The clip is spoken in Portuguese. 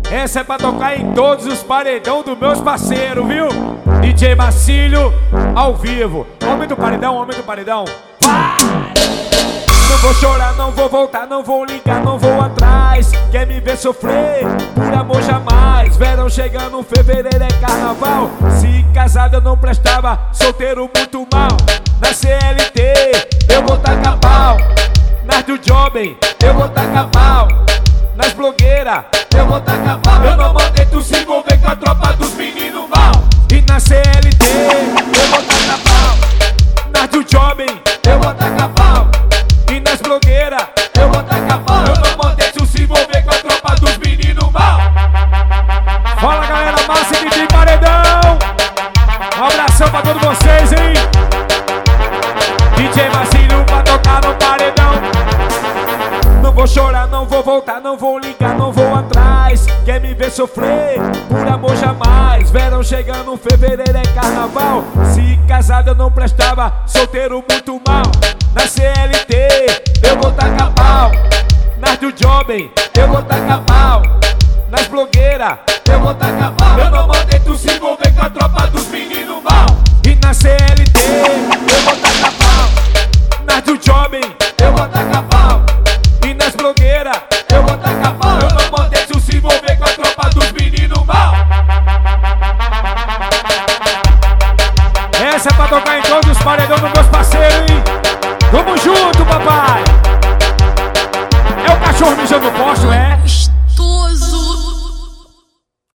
Essa é pra tocar em todos os paredão dos meus parceiros, viu? DJ Marcílio, ao vivo. Aumenta o paredão, aumenta o paredão. Não vou chorar, não vou voltar, não vou ligar, não vou atrás. Quer me ver sofrer? Por amor jamais. Verão chegando, fevereiro é carnaval. Se casado eu não prestava, solteiro muito mal. Na CLT eu vou tacar pau. Nas do Jovem eu vou tacar pau. Nas blogueiras eu vou tacar pau. Eu não mandei tu se envolver com a tropa dos meninos mal. E na CLT eu vou tacar pau. Nas do Jovem eu vou tacar pau. E nas blogueiras eu vou tacar pau. Eu não mandei tu se envolver com a tropa dos meninos mal. Fala galera massa que tem paredão. Um abração pra todos vocês, hein? DJ Marcílio pra tocar no paredão. Não vou chorar, não vou voltar, não vou ligar, não vou atrás. Quer me ver sofrer? Por amor jamais. Verão chegando, fevereiro é carnaval. Se casado eu não prestava, solteiro muito mal. Na CLT eu vou tacar pau. Nas do Jovem eu vou tacar pau. Nas blogueiras eu vou tacar pau. Eu não mandei tu se envolver com a tropa dos meninos mal. E na CLT eu vou tacar pau. Nas do Jovem eu vou tacar pau. E nas blogueiras eu vou tacar pau. Eu não mandei tu se envolver com a tropa dos meninos mal. Essa é pra tocar em todos os paredões dos meus parceiros, hein? Tamo junto, papai! É o cachorro